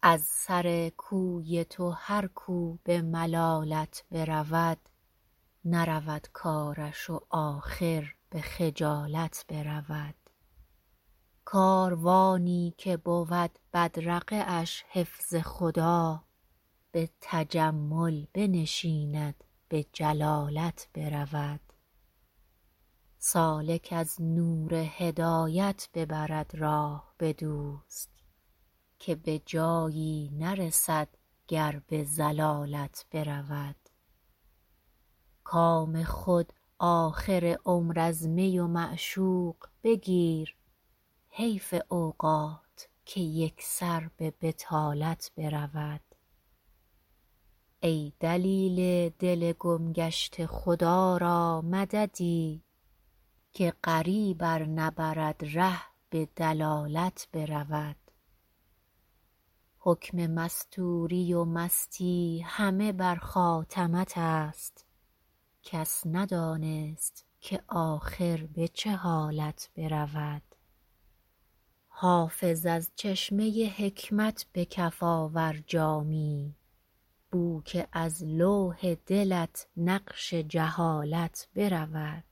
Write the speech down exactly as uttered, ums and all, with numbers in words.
از سر کوی تو هر کو به ملالت برود نرود کارش و آخر به خجالت برود کاروانی که بود بدرقه اش حفظ خدا به تجمل بنشیند به جلالت برود سالک از نور هدایت ببرد راه به دوست که به جایی نرسد گر به ضلالت برود کام خود آخر عمر از می و معشوق بگیر حیف اوقات که یکسر به بطالت برود ای دلیل دل گم گشته خدا را مددی که غریب ار نبرد ره به دلالت برود حکم مستوری و مستی همه بر خاتمت است کس ندانست که آخر به چه حالت برود حافظ از چشمه حکمت به کف آور جامی بو که از لوح دلت نقش جهالت برود